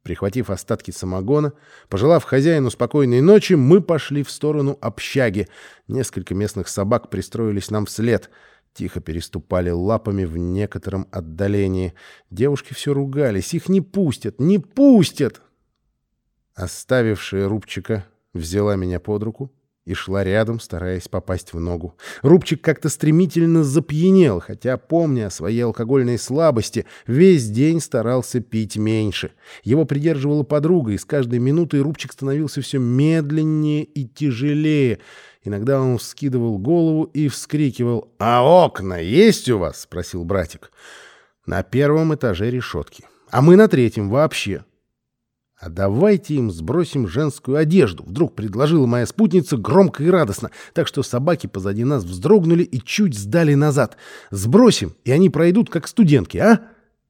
Прихватив остатки самогона, пожелав хозяину спокойной ночи, мы пошли в сторону общаги. Несколько местных собак пристроились нам вслед. Тихо переступали лапами в некотором отдалении. Девушки все ругались. Их не пустят, не пустят! Оставившая Рубчика взяла меня под руку и шла рядом, стараясь попасть в ногу. Рубчик как-то стремительно запьянел, хотя, помня о своей алкогольной слабости, весь день старался пить меньше. Его придерживала подруга, и с каждой минутой Рубчик становился все медленнее и тяжелее. Иногда он вскидывал голову и вскрикивал: «А окна есть у вас?» — спросил братик. «На первом этаже решетки, а мы на третьем вообще». «А давайте им сбросим женскую одежду», — вдруг предложила моя спутница громко и радостно, так что собаки позади нас вздрогнули и чуть сдали назад. «Сбросим, и они пройдут, как студентки, а?»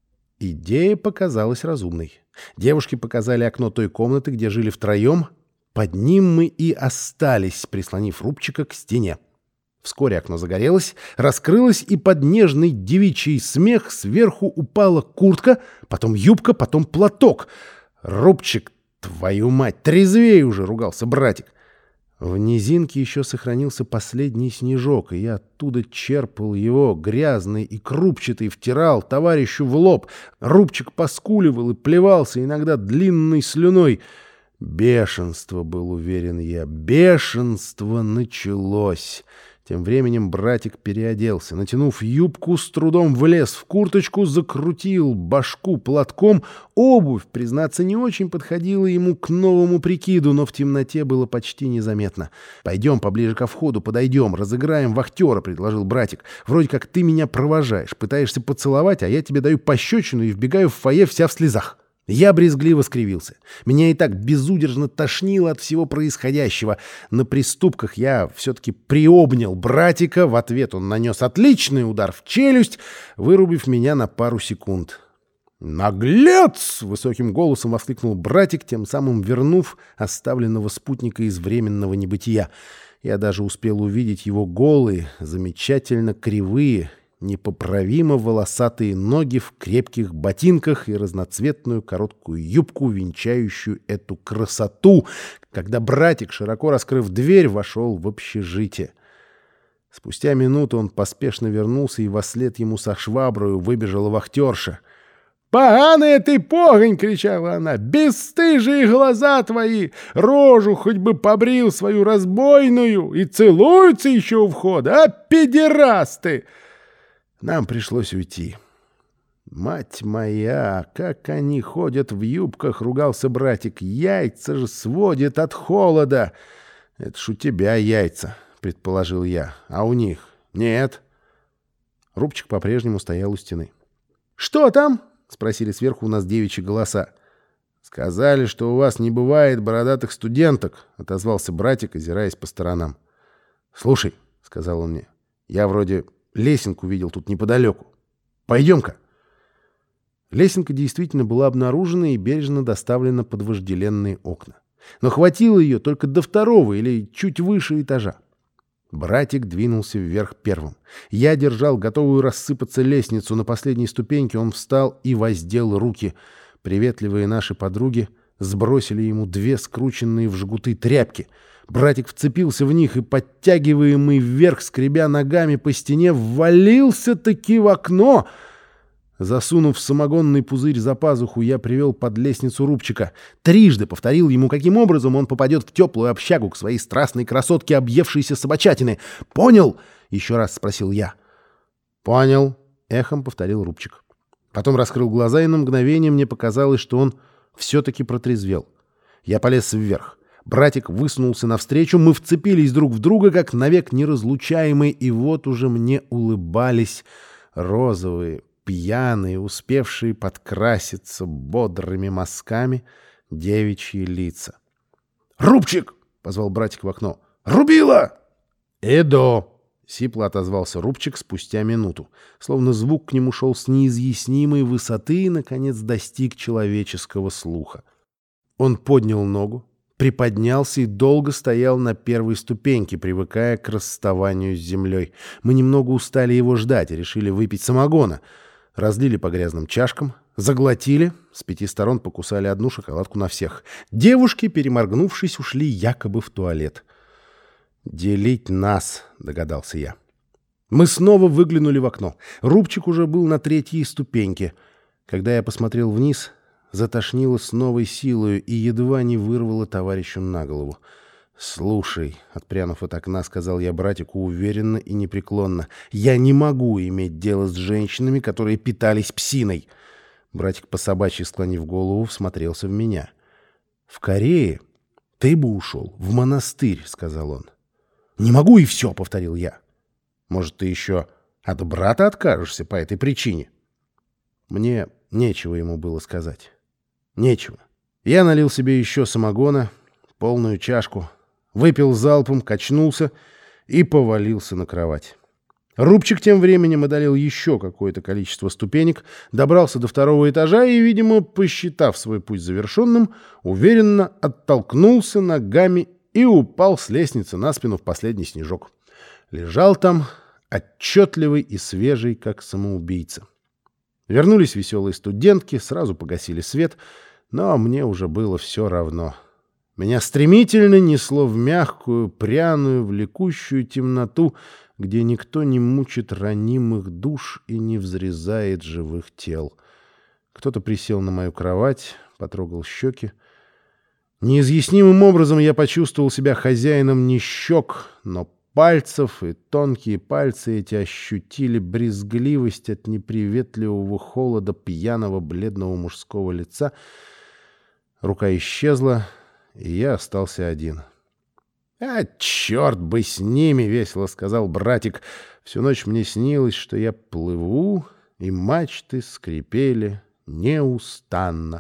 Идея показалась разумной. Девушки показали окно той комнаты, где жили втроем. Под ним мы и остались, прислонив Рубчика к стене. Вскоре окно загорелось, раскрылось, и под нежный девичий смех сверху упала куртка, потом юбка, потом платок. «Рубчик, твою мать, трезвей уже!» — ругался братик. В низинке еще сохранился последний снежок, и я оттуда черпал его, грязный и крупчатый, втирал товарищу в лоб. Рубчик поскуливал и плевался иногда длинной слюной. Бешенство, был уверен я, бешенство началось. Тем временем братик переоделся. Натянув юбку, с трудом влез в курточку, закрутил башку платком. Обувь, признаться, не очень подходила ему к новому прикиду, но в темноте было почти незаметно. «Пойдем поближе ко входу, подойдем, разыграем вахтера», — предложил братик. «Вроде как ты меня провожаешь, пытаешься поцеловать, а я тебе даю пощечину и вбегаю в фойе вся в слезах». Я брезгливо скривился. Меня и так безудержно тошнило от всего происходящего. На приступках я все-таки приобнял братика. В ответ он нанес отличный удар в челюсть, вырубив меня на пару секунд. «Наглец!» — высоким голосом воскликнул братик, тем самым вернув оставленного спутника из временного небытия. Я даже успел увидеть его голые, замечательно кривые, непоправимо волосатые ноги в крепких ботинках и разноцветную короткую юбку, венчающую эту красоту, когда братик, широко раскрыв дверь, вошел в общежитие. Спустя минуту он поспешно вернулся, и вослед ему со шваброю выбежала вахтерша. «Поганая ты погонь!» — кричала она. «Бесстыжие глаза твои! Рожу хоть бы побрил свою разбойную! И целуются еще у входа! А, педерасты!» Нам пришлось уйти. «Мать моя, как они ходят в юбках!» — ругался братик. «Яйца же сводит от холода!» «Это ж у тебя яйца», — предположил я. «А у них нет». Рубчик по-прежнему стоял у стены. «Что там?» — спросили сверху у нас девичьи голоса. «Сказали, что у вас не бывает бородатых студенток», — отозвался братик, озираясь по сторонам. «Слушай», — сказал он мне, — «я вроде лесенку видел тут неподалеку. Пойдем-ка». Лесенка действительно была обнаружена и бережно доставлена под вожделенные окна. Но хватило ее только до второго или чуть выше этажа. Братик двинулся вверх первым. Я держал готовую рассыпаться лестницу. На последней ступеньке он встал и воздел руки. Приветливые наши подруги сбросили ему две скрученные в жгуты тряпки. Братик вцепился в них и, подтягиваемый вверх, скребя ногами по стене, ввалился-таки в окно. Засунув самогонный пузырь за пазуху, я привел под лестницу Рубчика. Трижды повторил ему, каким образом он попадет в теплую общагу к своей страстной красотке, объевшейся собачатины. «Понял?» — еще раз спросил я. «Понял», — эхом повторил Рубчик. Потом раскрыл глаза, и на мгновение мне показалось, что он все-таки протрезвел. Я полез вверх. Братик высунулся навстречу, мы вцепились друг в друга, как навек неразлучаемые, и вот уже мне улыбались розовые, пьяные, успевшие подкраситься бодрыми мазками девичьи лица. «Рубчик!» — позвал братик в окно. «Рубила!» «Эдо!» — сипло отозвался Рубчик спустя минуту, словно звук к нему шел с неизъяснимой высоты и, наконец, достиг человеческого слуха. Он поднял ногу, приподнялся и долго стоял на первой ступеньке, привыкая к расставанию с землей. Мы немного устали его ждать и решили выпить самогона. Разлили по грязным чашкам, заглотили, с 5 сторон покусали одну шоколадку на всех. Девушки, переморгнувшись, ушли якобы в туалет. «Делить нас», — догадался я. Мы снова выглянули в окно. Рубчик уже был на 3-й ступеньке. Когда я посмотрел вниз, затошнило с новой силою и едва не вырвало товарищу на голову. «Слушай», — отпрянув от окна, сказал я братику уверенно и непреклонно, «я не могу иметь дело с женщинами, которые питались псиной». Братик, по-собачьи склонив голову, всмотрелся в меня. «В Корее ты бы ушел в монастырь», — сказал он. «Не могу и все», — повторил я. «Может, ты еще от брата откажешься по этой причине?» Мне нечего ему было сказать. Нечего. Я налил себе еще самогона, полную чашку, выпил залпом, качнулся и повалился на кровать. Рубчик тем временем одолел еще какое-то количество ступенек, добрался до 2-го этажа и, видимо, посчитав свой путь завершенным, уверенно оттолкнулся ногами и упал с лестницы на спину в последний снежок. Лежал там, отчетливый и свежий, как самоубийца. Вернулись веселые студентки, сразу погасили свет, но мне уже было все равно. Меня стремительно несло в мягкую, пряную, влекущую темноту, где никто не мучит ранимых душ и не взрезает живых тел. Кто-то присел на мою кровать, потрогал щеки. Неизъяснимым образом я почувствовал себя хозяином не щек, но пальцев, и тонкие пальцы эти ощутили брезгливость от неприветливого холода пьяного бледного мужского лица. Рука исчезла, и я остался один. «А, черт бы с ними!» — весело сказал братик. «Всю ночь мне снилось, что я плыву, и мачты скрипели неустанно».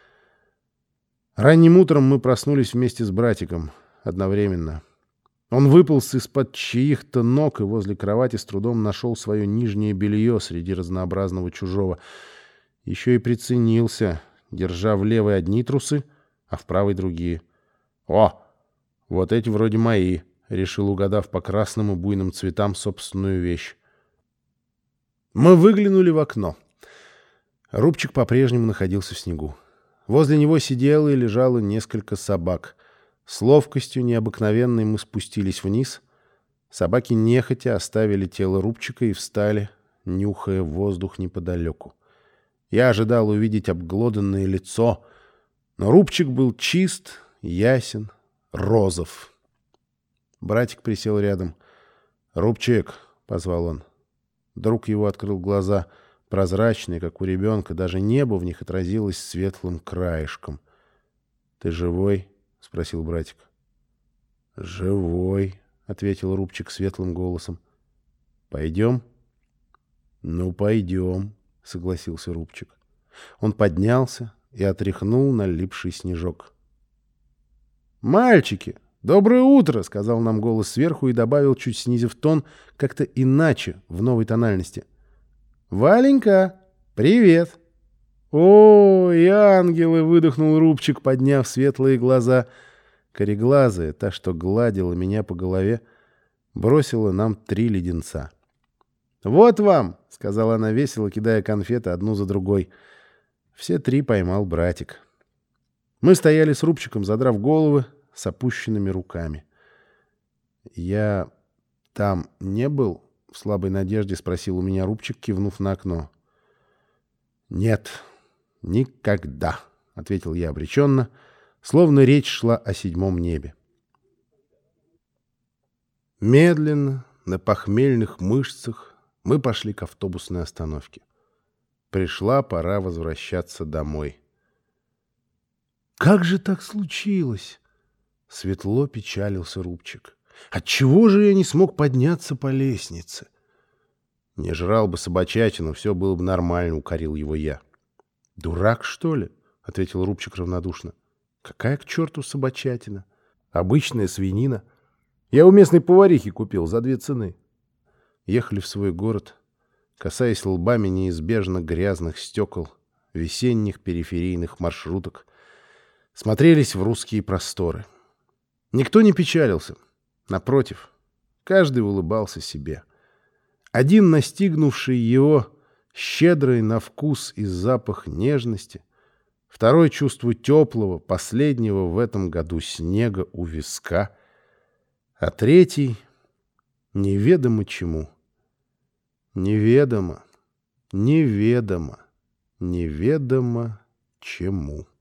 Ранним утром мы проснулись вместе с братиком одновременно. Он выполз из-под чьих-то ног и возле кровати с трудом нашел свое нижнее белье среди разнообразного чужого. Еще и приценился, держа в левой одни трусы, а в правой другие. «О, вот эти вроде мои», — решил, угадав по красным и буйным цветам собственную вещь. Мы выглянули в окно. Рубчик по-прежнему находился в снегу. Возле него сидело и лежало несколько собак. С ловкостью необыкновенной мы спустились вниз. Собаки нехотя оставили тело Рубчика и встали, нюхая воздух неподалеку. Я ожидал увидеть обглоданное лицо, но Рубчик был чист, ясен, розов. Братик присел рядом. «Рубчик!» — позвал он. Друг его открыл глаза, прозрачные, как у ребенка, даже небо в них отразилось светлым краешком. «Ты живой?» — спросил братик. «Живой», — ответил Рубчик светлым голосом. «Пойдем?» «Ну, пойдем», — согласился Рубчик. Он поднялся и отряхнул налипший снежок. «Мальчики, доброе утро!» — сказал нам голос сверху и добавил, чуть снизив тон, как-то иначе, в новой тональности. «Валенька, привет!» «Ой, ангелы!» — выдохнул Рубчик, подняв светлые глаза. Кореглазая, та, что гладила меня по голове, бросила нам 3 леденца. «Вот вам!» — сказала она весело, кидая конфеты одну за другой. Все 3 поймал братик. Мы стояли с Рубчиком, задрав головы, с опущенными руками. «Я там не был?» — в слабой надежде спросил у меня Рубчик, кивнув на окно. «Нет, никогда», — ответил я обреченно, словно речь шла о 7-м небе. Медленно, на похмельных мышцах, мы пошли к автобусной остановке. Пришла пора возвращаться домой. «Как же так случилось?» — светло печалился Рубчик. «Отчего же я не смог подняться по лестнице?» «Не жрал бы собачатину, все было бы нормально», — укорил его я. «Дурак, что ли?» — ответил Рубчик равнодушно. «Какая к черту собачатина? Обычная свинина. Я у местной поварихи купил за 2 цены». Ехали в свой город, касаясь лбами неизбежно грязных стекол, весенних периферийных маршруток. Смотрелись в русские просторы. Никто не печалился. Напротив, каждый улыбался себе. Один, настигнувший его, щедрый на вкус и запах нежности. Второй — чувство теплого, последнего в этом году снега у виска. А третий — неведомо чему. Неведомо, неведомо, неведомо чему.